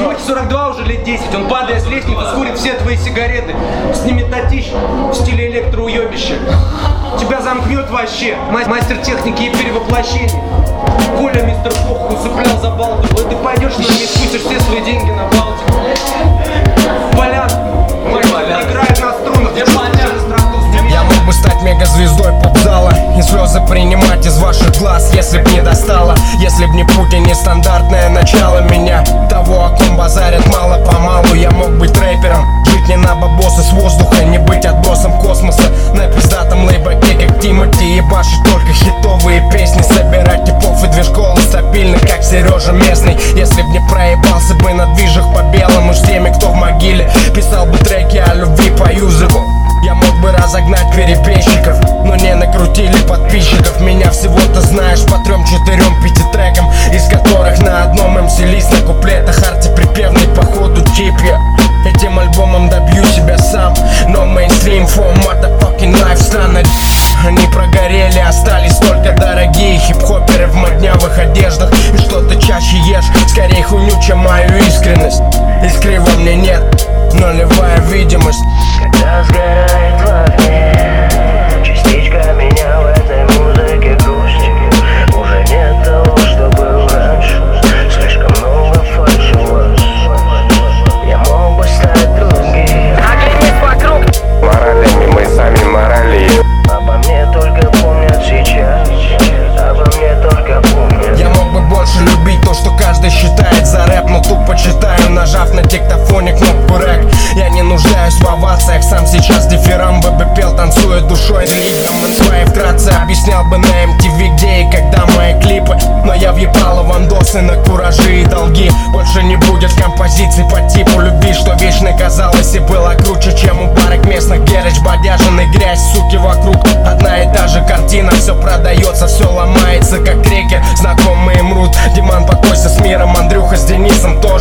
Димахе 42 уже лет 10, он падая с лестницы скурит все твои сигареты, снимет татищ в стиле электроуебища. Тебя замкнет вообще, мастер техники и перевоплощения. Коля, мистер Пох, усыплял за Балтику. И ты пойдешь на них, спустишь все свои деньги на Балтику. Полян, играет на струнах. Я мог бы стать мегазвездой поп-зала и слезы принимать из ваших глаз, если б не достало. Если б не путь и нестандартное начало меня, того, о ком базарят мало-помалу. Я мог быть рэпером, жить не на бабосы с воздуха, не быть отбросом космоса. На пиздатом лейбаке, как Тимати, ебашить только хитовые песни, собирать типов и движколы стабильно, как Сережа местный. Если б не проебался бы на движах по белому с теми, кто в могиле, писал бы треки о любви по юзику. Я мог бы разогнать перебежчиков, но не накрутили подписчиков. Меня всего-то знаешь по 3, 4, 5 трекам, из которых на одном MC лист на куплетах арти-припевный походу тип я. Этим альбомом добью себя сам, но мейнстрим for motherfucking lifestyle. Они прогорели, остались только дорогие хип-хоперы в моднявых одеждах. И что ты чаще ешь, скорее хуйню, чем мою искренность. Искры во мне нет, нулевая видимость. Когда сгорает в огне частичка меня в этой музыке грустит. Уже нет того, что был раньше. Слишком много фальши у вас. Я мог бы стать другим. Оглянись вокруг. Моралями мы сами морали. Обо мне только помнят сейчас. Обо мне только помнят. Я мог бы больше любить то, что каждый считает за рэп, но тупо читаю, нажав на диктофоне кнопку рэк. Я не нуждаюсь в овациях, сам сейчас дифирамбы бы пел, танцуя душой. Ритм свои вкратце объяснял бы на MTV, где и когда мои клипы. Но я въебала вандосы на куражи и долги. Больше не будет композиций по типу любви, что вечно казалось и было круче, чем у барок местных гереч. Бодяжин и грязь, суки вокруг, одна и та же картина. Все продается, все ломается, как крекер. Знакомые мрут, Диман покойся с миром, Андрюха с Денисом тоже.